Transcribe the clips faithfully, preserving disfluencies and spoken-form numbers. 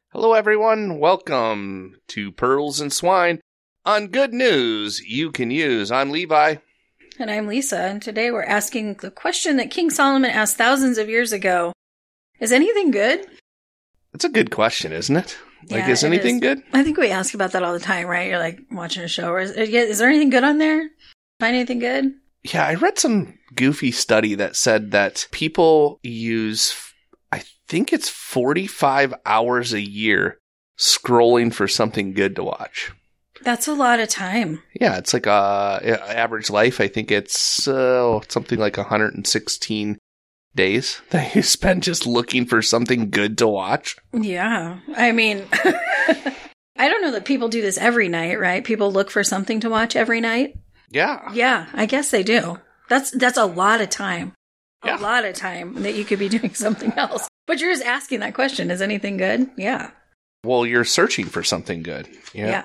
Hello, everyone. Welcome to Pearls and Swine on Good News You Can Use. I'm Levi. And I'm Lisa, and today we're asking the question that King Solomon asked thousands of years ago. Is anything good? It's a good question, isn't it? Like, Yeah, is it anything is. good? I think we ask about that all the time, right? You're like watching a show. Or is, is there anything good on there? Find anything good? Yeah, I read some goofy study that said that people use, I think it's forty-five hours a year scrolling for something good to watch. That's a lot of time. Yeah, it's like a average life. I think it's uh, something like one hundred sixteen days that you spend just looking for something good to watch. Yeah. I mean, I don't know that people do this every night, right? People look for something to watch every night. Yeah. Yeah, I guess they do. That's that's a lot of time. Yeah. A lot of time that you could be doing something else. But you're just asking that question. Is anything good? Yeah. Well, you're searching for something good. Yeah. Yeah.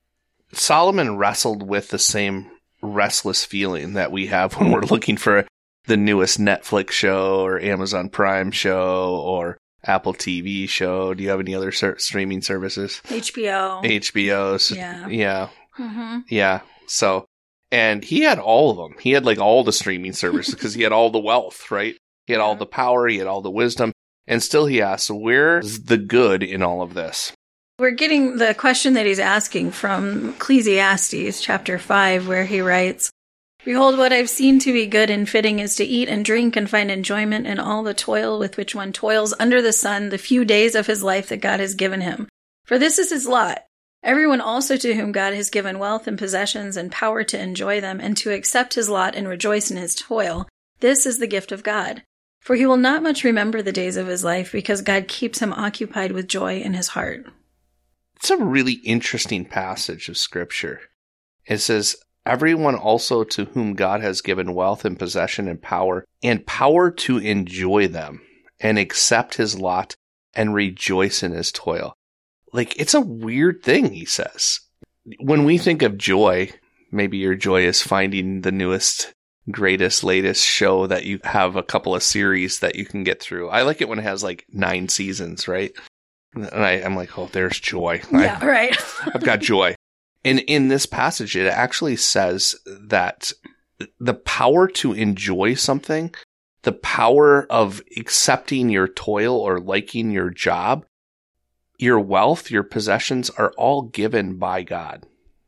Solomon wrestled with the same restless feeling that we have when we're looking for the newest Netflix show or Amazon Prime show or Apple T V show. Do you have any other ser- streaming services? H B O. H B O. So, Yeah. Yeah. Mm-hmm. Yeah. So, and he had all of them. He had like all the streaming services because he had all the wealth, right? He had all the power. He had all the wisdom. And still he asks, where's the good in all of this? We're getting the question that he's asking from Ecclesiastes chapter five, where he writes, "Behold, what I've seen to be good and fitting is to eat and drink and find enjoyment in all the toil with which one toils under the sun the few days of his life that God has given him. For this is his lot. Everyone also to whom God has given wealth and possessions and power to enjoy them and to accept his lot and rejoice in his toil, this is the gift of God. For he will not much remember the days of his life because God keeps him occupied with joy in his heart." It's a really interesting passage of scripture. It says, everyone also to whom God has given wealth and possession and power, and power to enjoy them, and accept his lot, and rejoice in his toil. Like, it's a weird thing, he says. When we think of joy, maybe your joy is finding the newest, greatest, latest show that you have a couple of series that you can get through. I like it when it has like nine seasons, right? And I, I'm like, oh, there's joy. Yeah, I, right. I've got joy. And in this passage, it actually says that the power to enjoy something, the power of accepting your toil or liking your job, your wealth, your possessions are all given by God.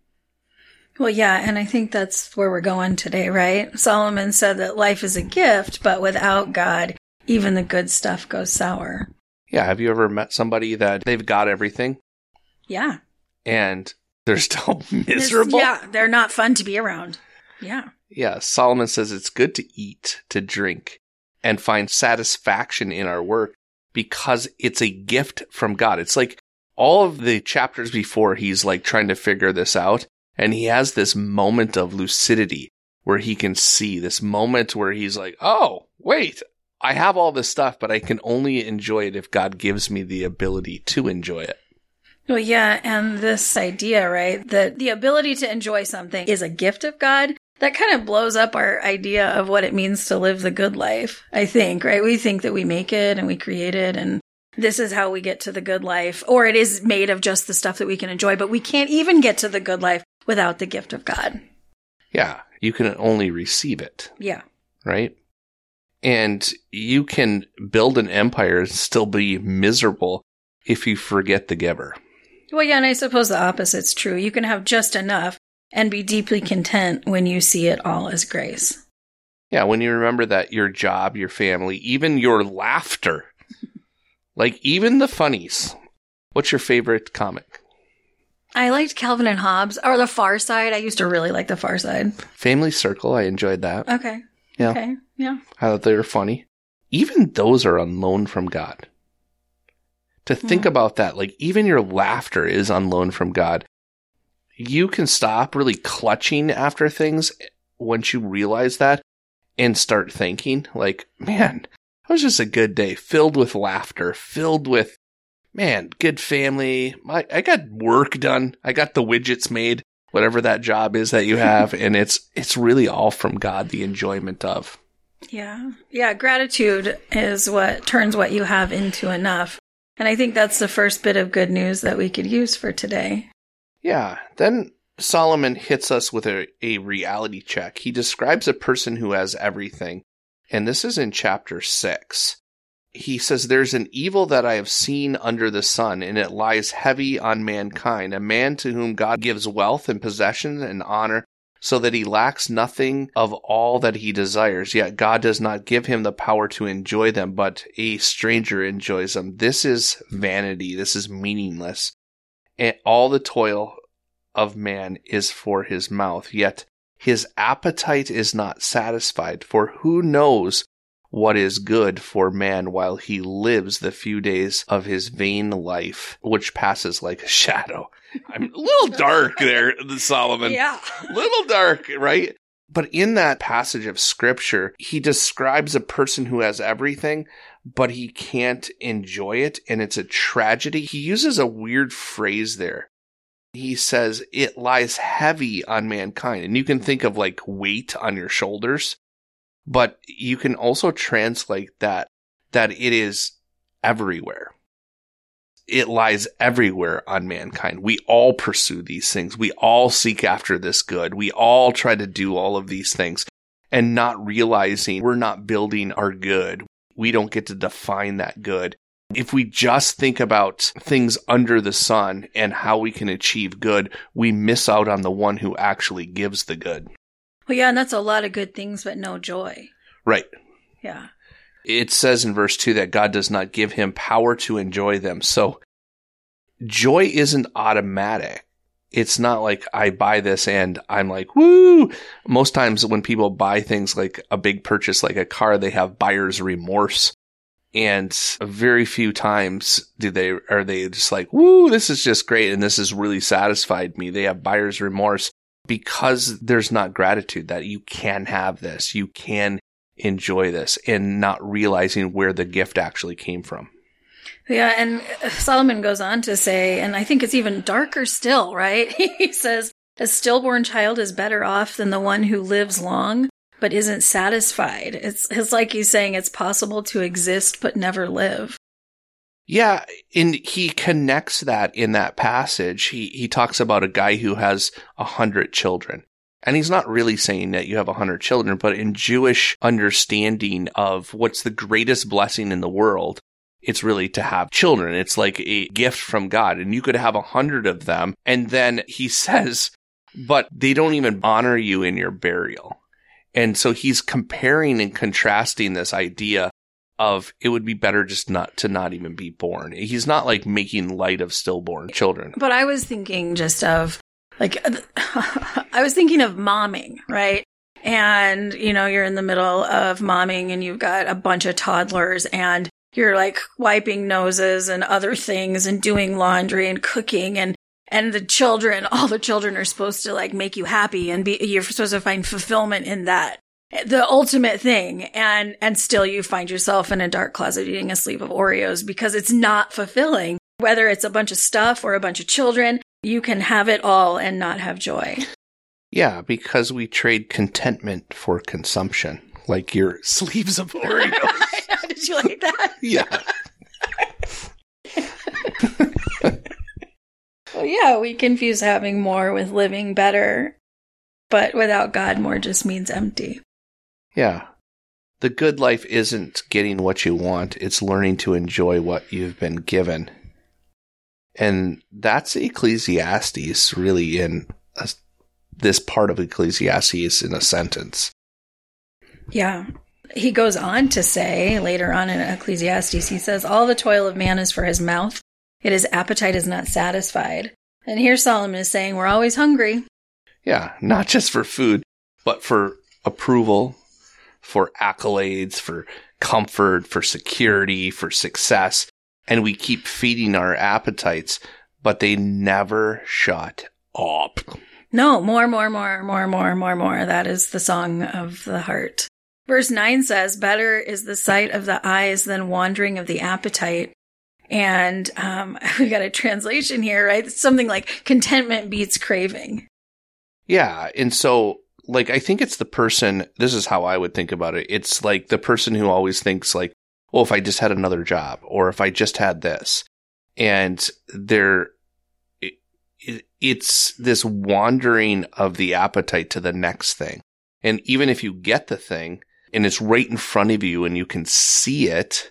Well, yeah, and I think that's where we're going today, right? Solomon said that life is a gift, but without God, even the good stuff goes sour. Yeah, have you ever met somebody that they've got everything Yeah. and they're still It's- miserable? Yeah, they're not fun to be around. Yeah. Yeah, Solomon says it's good to eat, to drink, and find satisfaction in our work because it's a gift from God. It's like all of the chapters before, he's like trying to figure this out, and he has this moment of lucidity where he can see this moment where he's like, oh, wait, I have all this stuff, but I can only enjoy it if God gives me the ability to enjoy it. Well, yeah, and this idea, right, that the ability to enjoy something is a gift of God, that kind of blows up our idea of what it means to live the good life, I think, right? We think that we make it and we create it and this is how we get to the good life, or it is made of just the stuff that we can enjoy, but we can't even get to the good life without the gift of God. Yeah, you can only receive it. Yeah. Right? And you can build an empire and still be miserable if you forget the giver. Well, yeah, and I suppose the opposite's true. You can have just enough and be deeply content when you see it all as grace. Yeah, when you remember that your job, your family, even your laughter, like even the funnies. What's your favorite comic? I liked Calvin and Hobbes, or The Far Side. I used to really like The Far Side. Family Circle, I enjoyed that. Okay. Yeah. Okay. Yeah. I thought they were funny. Even those are on loan from God. To think Mm. about that, like even your laughter is on loan from God. You can stop really clutching after things once you realize that and start thinking like, man, that was just a good day filled with laughter, filled with, man, good family. My, I got work done. I got the widgets made, whatever that job is that you have. And it's, it's really all from God, the enjoyment of. Yeah. Yeah. Gratitude is what turns what you have into enough. And I think that's the first bit of good news that we could use for today. Yeah. Then Solomon hits us with a, a reality check. He describes a person who has everything. And this is in chapter six. He says, there's an evil that I have seen under the sun, and it lies heavy on mankind, a man to whom God gives wealth and possessions and honor, so that he lacks nothing of all that he desires. Yet God does not give him the power to enjoy them, but a stranger enjoys them. This is vanity. This is meaningless. And all the toil of man is for his mouth, yet his appetite is not satisfied. For who knows what is good for man while he lives the few days of his vain life, which passes like a shadow. I'm a little dark there, Solomon. Yeah. Little dark, right? But in that passage of scripture, he describes a person who has everything, but he can't enjoy it, and it's a tragedy. He uses a weird phrase there. He says, it lies heavy on mankind. And you can think of like weight on your shoulders. But you can also translate that, that it is everywhere. It lies everywhere on mankind. We all pursue these things. We all seek after this good. We all try to do all of these things and not realizing we're not building our good. We don't get to define that good. If we just think about things under the sun and how we can achieve good, we miss out on the one who actually gives the good. Well, yeah, and that's a lot of good things, but no joy. Right. Yeah. It says in verse two that God does not give him power to enjoy them. So joy isn't automatic. It's not like I buy this and I'm like, woo. Most times when people buy things like a big purchase like a car, they have buyer's remorse. And very few times do they are they just like, woo, this is just great and this has really satisfied me. They have buyer's remorse. Because there's not gratitude that you can have this, you can enjoy this, and not realizing where the gift actually came from. Yeah, and Solomon goes on to say, and I think it's even darker still, right? He says, a stillborn child is better off than the one who lives long but isn't satisfied. It's, it's like he's saying it's possible to exist but never live. Yeah, and he connects that in that passage. He he talks about a guy who has a hundred children. And he's not really saying that you have a hundred children, but in Jewish understanding of what's the greatest blessing in the world, it's really to have children. It's like a gift from God. And you could have a hundred of them. And then he says, but they don't even honor you in your burial. And so he's comparing and contrasting this idea of it would be better just not to not even be born. He's not like making light of stillborn children. But I was thinking just of like, I was thinking of momming, right? And, you know, you're in the middle of momming and you've got a bunch of toddlers and you're like wiping noses and other things and doing laundry and cooking and, and the children, all the children are supposed to like make you happy and be, you're supposed to find fulfillment in that. The ultimate thing, and and still you find yourself in a dark closet eating a sleeve of Oreos because it's not fulfilling. Whether it's a bunch of stuff or a bunch of children, you can have it all and not have joy. Yeah, because we trade contentment for consumption, like your sleeves of Oreos. Did you like that? Yeah. Well, yeah, we confuse having more with living better, but without God, more just means empty. Yeah. The good life isn't getting what you want. It's learning to enjoy what you've been given. And that's Ecclesiastes really in a, this part of Ecclesiastes in a sentence. Yeah. He goes on to say later on in Ecclesiastes, he says, all the toil of man is for his mouth. Yet his appetite is not satisfied. And here Solomon is saying we're always hungry. Yeah. Not just for food, but for approval, for accolades, for comfort, for security, for success. And we keep feeding our appetites, but they never shut up. No, more, more, more, more, more, more, more. That is the song of the heart. Verse nine says, better is the sight of the eyes than wandering of the appetite. And um, we got a translation here, right? It's something like contentment beats craving. Yeah. And so, like, I think it's the person, this is how I would think about it. It's like the person who always thinks like, well, if I just had another job, or if I just had this. And there, it, it, it's this wandering of the appetite to the next thing. And even if you get the thing and it's right in front of you and you can see it,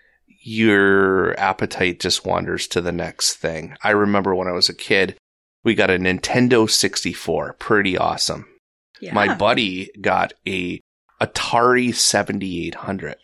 your appetite just wanders to the next thing. I remember when I was a kid, we got a Nintendo sixty-four. Pretty awesome. Yeah. My buddy got a Atari seventy-eight hundred.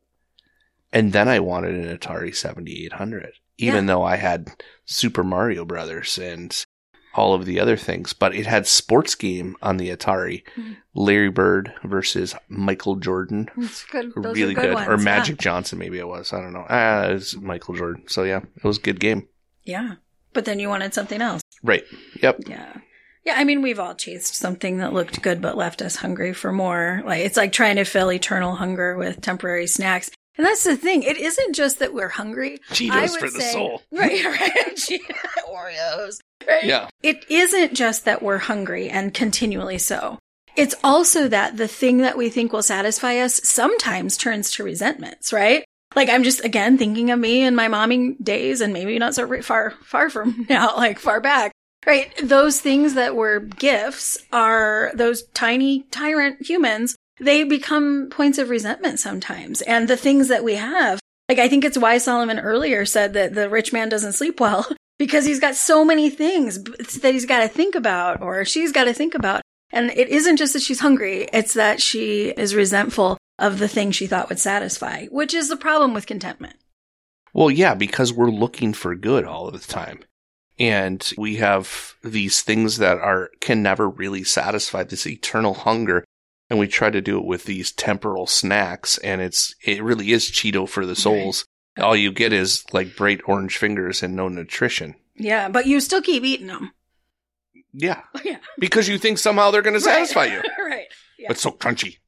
And then I wanted an Atari seventy-eight hundred, even yeah. though I had Super Mario Brothers and all of the other things. But it had sports game on the Atari. Mm-hmm. Larry Bird versus Michael Jordan. That's good. Those really good. good. Ones, or Magic yeah. Johnson, maybe it was. I don't know. Ah, it was Michael Jordan. So yeah, it was a good game. Yeah. But then you wanted something else. Right. Yep. Yeah. Yeah, I mean, we've all chased something that looked good but left us hungry for more. Like, it's like trying to fill eternal hunger with temporary snacks. And that's the thing. It isn't just that we're hungry. Cheetos for the say, soul. Right, right. Oreos. Right? Yeah. It isn't just that we're hungry and continually so. It's also that the thing that we think will satisfy us sometimes turns to resentments, right? Like, I'm just, again, thinking of me in my momming days, and maybe not so far, far from now, like far back. Right. Those things that were gifts are those tiny tyrant humans. They become points of resentment sometimes. And the things that we have, like, I think it's why Solomon earlier said that the rich man doesn't sleep well, because he's got so many things that he's got to think about, or she's got to think about. And it isn't just that she's hungry. It's that she is resentful of the thing she thought would satisfy, which is the problem with contentment. Well, yeah, because we're looking for good all of the time. And we have these things that are can never really satisfy this eternal hunger. And we try to do it with these temporal snacks. And it's it really is Cheeto for the souls. Right. All you get is like bright orange fingers and no nutrition. Yeah, but you still keep eating them. Yeah. Yeah. Because you think somehow they're going to satisfy right. you. Right. Yeah. It's so crunchy.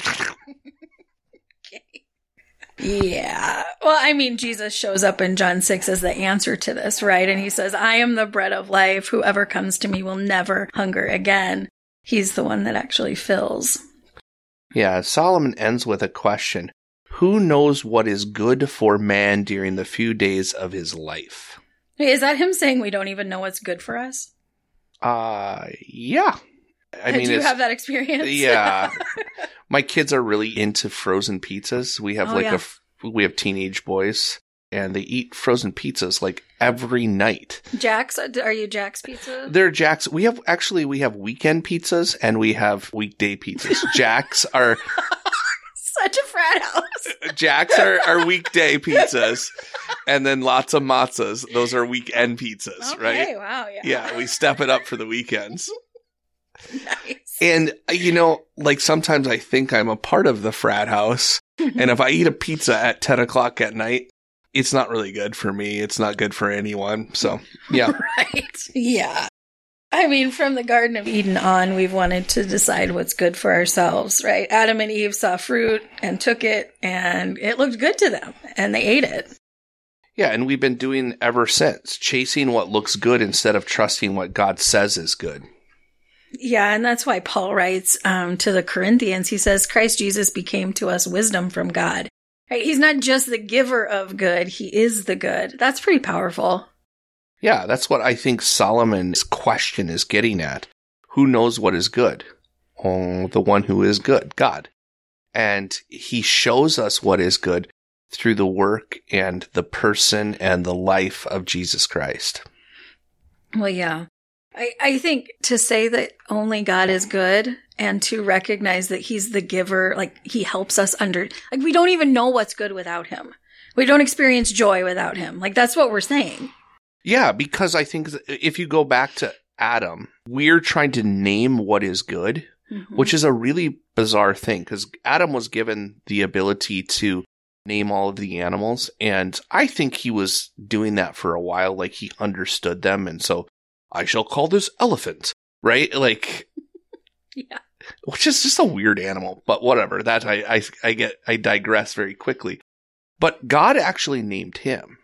Yeah. Well, I mean, Jesus shows up in John six as the answer to this, right? And he says, I am the bread of life. Whoever comes to me will never hunger again. He's the one that actually fills. Yeah. Solomon ends with a question. Who knows what is good for man during the few days of his life? Is that him saying we don't even know what's good for us? Uh, yeah. I Did mean, you have that experience? Yeah. My kids are really into frozen pizzas. We have oh, like yeah. a, we have teenage boys and they eat frozen pizzas like every night. Jack's, are you Jack's Pizza? They're Jack's. We have, actually, we have weekend pizzas and we have weekday pizzas. Jack's are... Such a frat house. Jack's are, are weekday pizzas. And then lots of matzahs. Those are weekend pizzas, okay, right? Wow, yeah. Yeah, we step it up for the weekends. Nice. And, you know, like sometimes I think I'm a part of the frat house. And if I eat a pizza at ten o'clock at night, it's not really good for me. It's not good for anyone. So, yeah. Right. Yeah. I mean, from the Garden of Eden on, we've wanted to decide what's good for ourselves, right? Adam and Eve saw fruit and took it, and it looked good to them, and they ate it. Yeah, and we've been doing ever since, chasing what looks good instead of trusting what God says is good. Yeah, and that's why Paul writes um, to the Corinthians, he says, Christ Jesus became to us wisdom from God. Right? He's not just the giver of good, he is the good. That's pretty powerful. Yeah, that's what I think Solomon's question is getting at. Who knows what is good? Oh, the one who is good, God. And he shows us what is good through the work and the person and the life of Jesus Christ. Well, yeah. I, I think to say that only God is good and to recognize that he's the giver, like he helps us under, like we don't even know what's good without him. We don't experience joy without him. Like that's what we're saying. Yeah, because I think if you go back to Adam, we're trying to name what is good, mm-hmm. which is a really bizarre thing because Adam was given the ability to name all of the animals. And I think he was doing that for a while, like he understood them. And so I shall call this elephant, right? Like, yeah, which is just a weird animal, but whatever. That I, I, I get, I digress very quickly. But God actually named him.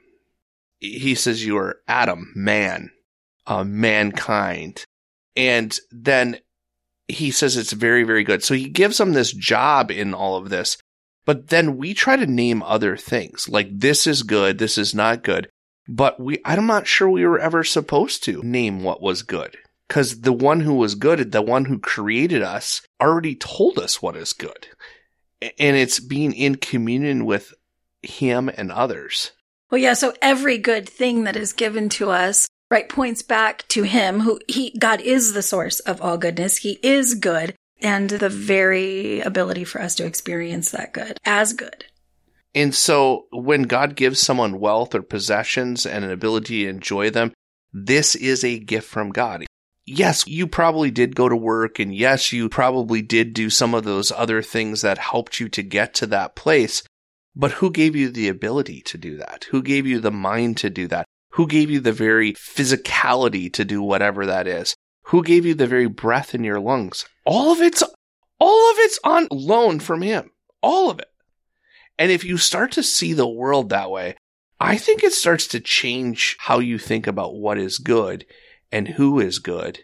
He says, you are Adam, man, uh, mankind. And then he says it's very, very good. So he gives him this job in all of this. But then we try to name other things, like this is good, this is not good. But we, I'm not sure we were ever supposed to name what was good. Because the one who was good, the one who created us, already told us what is good. And it's being in communion with him and others. Well, yeah, so every good thing that is given to us, right, points back to him, who he, God is the source of all goodness. He is good, and the very ability for us to experience that good as good. And so when God gives someone wealth or possessions and an ability to enjoy them, this is a gift from God. Yes, you probably did go to work, and yes, you probably did do some of those other things that helped you to get to that place. But who gave you the ability to do that? Who gave you the mind to do that? Who gave you the very physicality to do whatever that is? Who gave you the very breath in your lungs? All of it's, all of it's on loan from him. All of it. And if you start to see the world that way, I think it starts to change how you think about what is good and who is good.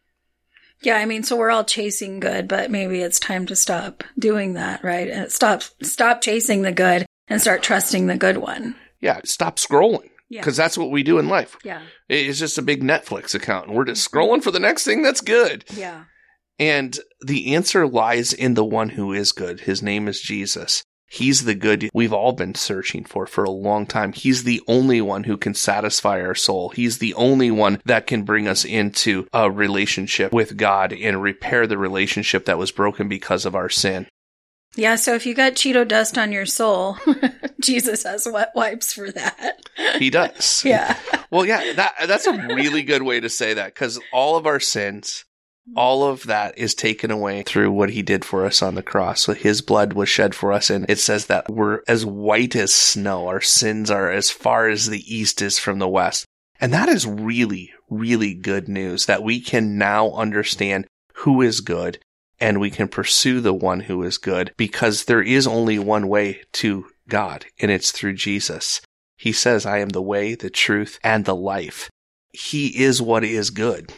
Yeah, I mean, so we're all chasing good, but maybe it's time to stop doing that, right? Stop, stop chasing the good and start trusting the good one. Yeah, stop scrolling. Yeah. Because that's what we do in life. Yeah. It's just a big Netflix account, and we're just scrolling for the next thing that's good. Yeah. And the answer lies in the one who is good. His name is Jesus. He's the good we've all been searching for for a long time. He's the only one who can satisfy our soul. He's the only one that can bring us into a relationship with God and repair the relationship that was broken because of our sin. Yeah, so if you got Cheeto dust on your soul, Jesus has wet wipes for that. He does. Yeah. Well, yeah, that that's a really good way to say that, because all of our sins, all of that is taken away through what he did for us on the cross. So his blood was shed for us, and it says that we're as white as snow. Our sins are as far as the east is from the west. And that is really, really good news, that we can now understand who is good, and we can pursue the one who is good, because there is only one way to God, and it's through Jesus. He says, I am the way, the truth, and the life. He is what is good.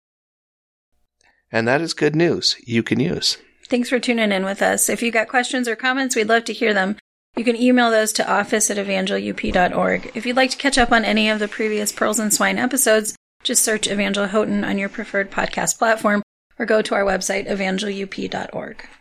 And that is good news you can use. Thanks for tuning in with us. If you got questions or comments, we'd love to hear them. You can email those to office at evangel u p dot org. If you'd like to catch up on any of the previous Pearls and Swine episodes, just search Evangel Houghton on your preferred podcast platform, or go to our website, evangel u p dot org.